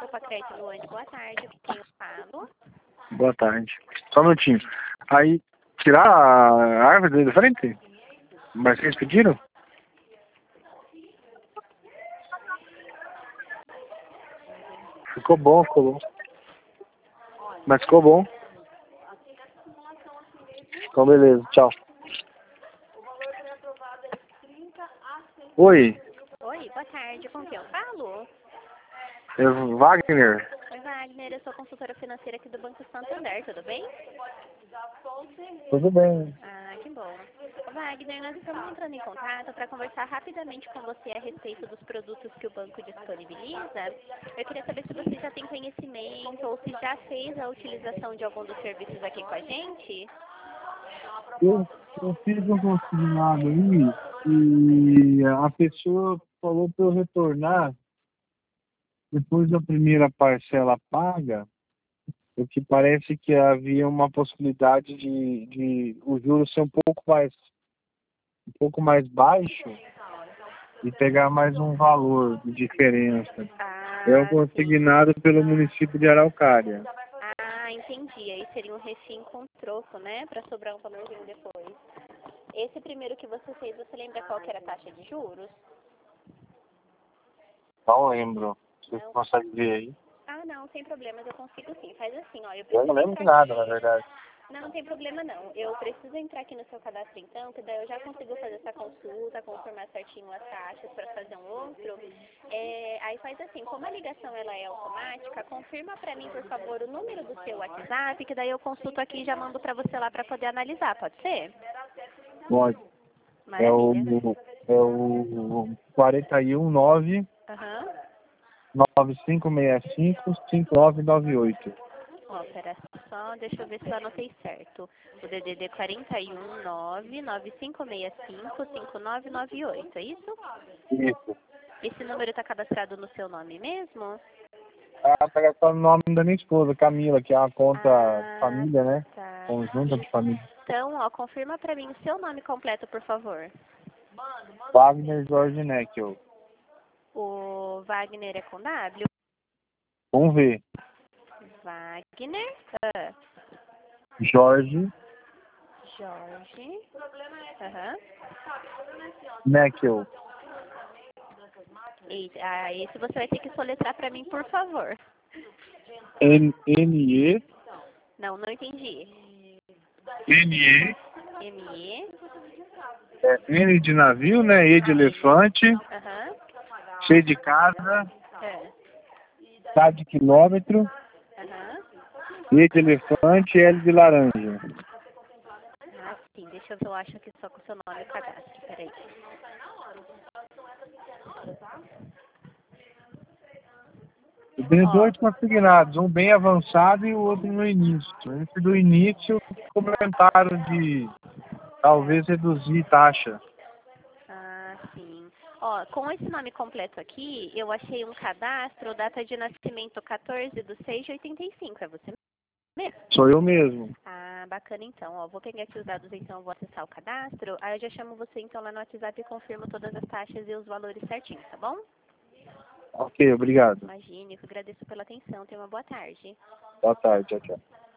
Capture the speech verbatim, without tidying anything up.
Grupo Crédito Luande, boa tarde. Quem eu falo? Boa tarde. Só um minutinho. Aí, tirar a árvore daí da frente? Mas vocês pediram? Ficou bom, ficou bom. Mas ficou bom. Então, beleza. Tchau. Oi. Oi, boa tarde. Com quem eu falo? Eu, Wagner. Oi, Wagner. Eu sou consultora financeira aqui do Banco Santander. Tudo bem? Tudo bem. Ah, que bom. Wagner, nós estamos entrando em contato para conversar rapidamente com você a respeito dos produtos que o banco disponibiliza. Eu queria saber se você já tem conhecimento ou se já fez a utilização de algum dos serviços aqui com a gente. Eu, eu fiz um consignado aí e a pessoa falou para eu retornar depois da primeira parcela paga, o que parece que havia uma possibilidade de, de o juros ser um pouco mais um pouco mais baixo e pegar mais um valor de diferença. Ah, É um sim. consignado pelo município de Araucária. Ah, entendi. Aí seria um refim com troco, né? Para sobrar um valorzinho depois. Esse primeiro que você fez, você lembra qual que era a taxa de juros? Não lembro. Você Não. consegue ver aí? Ah, não, sem problemas, eu consigo sim. Faz assim, ó. Eu, Eu não preciso lembro de entrar nada, aqui. na verdade. Não, não tem problema não. Eu preciso entrar aqui no seu cadastro então, que daí eu já consigo fazer essa consulta, confirmar certinho as taxas para fazer um outro. É, aí faz assim, como a ligação ela é automática, confirma para mim, por favor, o número do seu WhatsApp, que daí eu consulto aqui e já mando para você lá para poder analisar, pode ser? Pode. É o, Maravilha. é o quarenta e um nove Aham. nove cinco seis cinco cinco nove nove oito. Ó, pera só, deixa eu ver se eu anotei certo. O D D D quarenta e um nove nove cinco seis cinco cinco nove nove oito, é isso? Isso. Esse número está cadastrado no seu nome mesmo? Ah, tá gastando o nome da minha esposa, Camila, que é uma conta Ah, família, né? tá. Conjunta de família. Então, ó, confirma para mim o seu nome completo, por favor. Wagner Jorge Neckel. O Wagner é com W? Vamos ver. Wagner. Ah, Jorge Jorge. Aham. Neckel. E, ah, esse você vai ter que soletrar para mim, por favor. N E Não, não entendi. N E M E. é N de navio, né? E de elefante, Aham. C de casa, É. K de quilômetro, Aham. E de elefante, L de laranja. Ah, sim. Deixa eu ver, eu acho aqui só com o seu nome e cadastro. Peraí. Eu tenho Ó, dois consignados, um bem avançado e o outro no início. Esse do início, comentaram de talvez reduzir taxa. ah, sim. Ó, com esse nome completo aqui, eu achei um cadastro, data de nascimento quatorze de seis de oitenta e cinco. É você mesmo? Sou eu mesmo. Ah, bacana então. Ó, vou pegar aqui os dados então, vou acessar o cadastro. Aí eu já chamo você então lá no WhatsApp e confirmo todas as taxas e os valores certinhos, tá bom? Ok, obrigado. Imagine, eu agradeço pela atenção. Tenha uma boa tarde. Boa tarde, tchau, tchau.